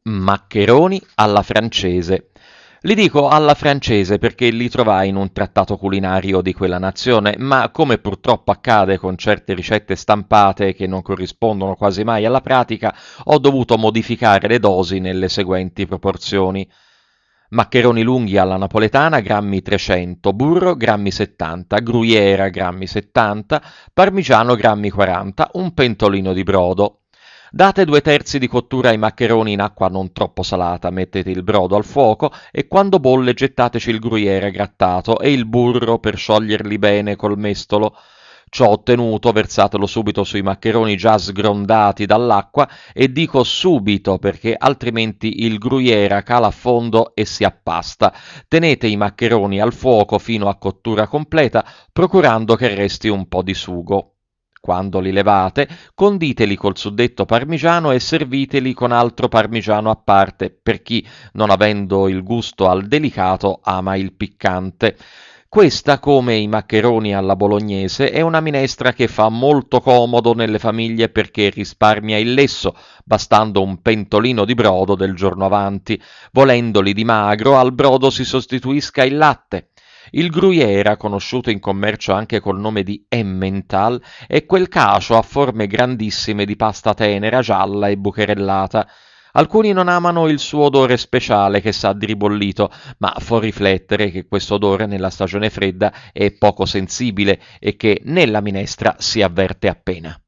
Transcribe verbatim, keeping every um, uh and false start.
Maccheroni alla francese. Li dico alla francese perché li trovai in un trattato culinario di quella nazione, ma come purtroppo accade con certe ricette stampate che non corrispondono quasi mai alla pratica, ho dovuto modificare le dosi nelle seguenti proporzioni. Maccheroni lunghi alla napoletana, grammi trecento, burro, grammi settanta, gruyera, grammi settanta, parmigiano, grammi quaranta, un pentolino di brodo. Date due terzi di cottura ai maccheroni in acqua non troppo salata, mettete il brodo al fuoco e quando bolle gettateci il gruyere grattato e il burro per scioglierli bene col mestolo. Ciò ottenuto, versatelo subito sui maccheroni già sgrondati dall'acqua e dico subito perché altrimenti il gruyere cala a fondo e si appasta. Tenete i maccheroni al fuoco fino a cottura completa, procurando che resti un po' di sugo. Quando li levate, conditeli col suddetto parmigiano e serviteli con altro parmigiano a parte, per chi, non avendo il gusto al delicato, ama il piccante. Questa, come i maccheroni alla bolognese, è una minestra che fa molto comodo nelle famiglie perché risparmia il lesso, bastando un pentolino di brodo del giorno avanti. Volendoli di magro, al brodo si sostituisca il latte. Il gruyère, conosciuto in commercio anche col nome di Emmental, è quel cacio a forme grandissime di pasta tenera, gialla e bucherellata. Alcuni non amano il suo odore speciale che sa di ribollito, ma fa riflettere che questo odore nella stagione fredda è poco sensibile e che nella minestra si avverte appena.